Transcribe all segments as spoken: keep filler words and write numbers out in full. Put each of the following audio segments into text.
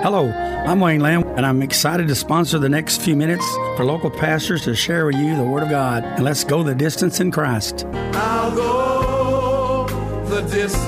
Hello, I'm Wayne Lamb, and I'm excited to sponsor the next few minutes for local pastors to share with you the Word of God. And let's go the distance in Christ. I'll go the distance.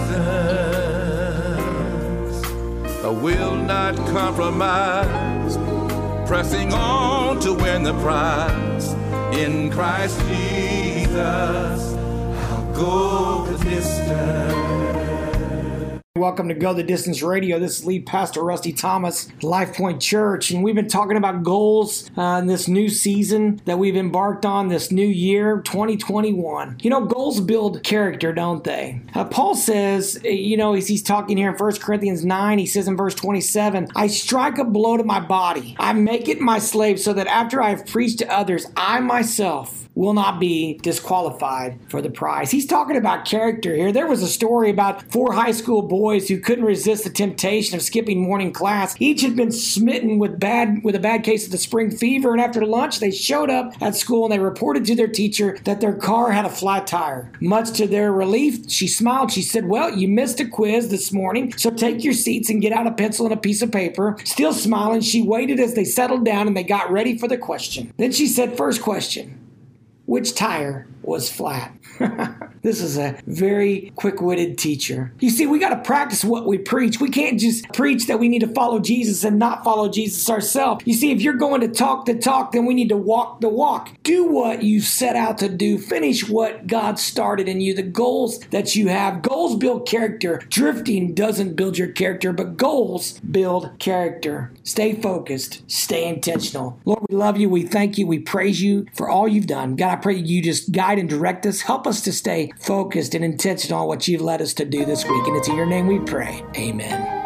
I will not compromise. Pressing on to win the prize. In Christ Jesus, I'll go the distance. Welcome to Go the Distance Radio. This is lead pastor Rusty Thomas, Life Point Church, and we've been talking about goals uh, in this new season that we've embarked on, this new year, twenty twenty-one. You know, goals build character, don't they? Uh, Paul says, you know, he's, he's talking here in First Corinthians nine, he says in verse twenty-seven, I strike a blow to my body. I make it my slave so that after I have preached to others, I myself will not be disqualified for the prize. He's talking about character here. There was a story about four high school boys who couldn't resist the temptation of skipping morning class. Each had been smitten with bad with a bad case of the spring fever, and after lunch they showed up at school and they reported to their teacher that their car had a flat tire. Much to their relief, she smiled. She said, well, you missed a quiz this morning, so take your seats and get out a pencil and a piece of paper. Still smiling, she waited as they settled down and they got ready for the question. Then she said, first question. Which tire was flat? This is a very quick-witted teacher. You see, we got to practice what we preach. We can't just preach that we need to follow Jesus and not follow Jesus ourselves. You see, if you're going to talk the talk, then we need to walk the walk. Do what you set out to do. Finish what God started in you, the goals that you have. Goals build character. Drifting doesn't build your character, but goals build character. Stay focused. Stay intentional. Lord, we love you. We thank you. We praise you for all you've done. God, I pray you just guide and direct us. Help us to stay focused and intentional on what you've led us to do this week. And it's in your name we pray. Amen.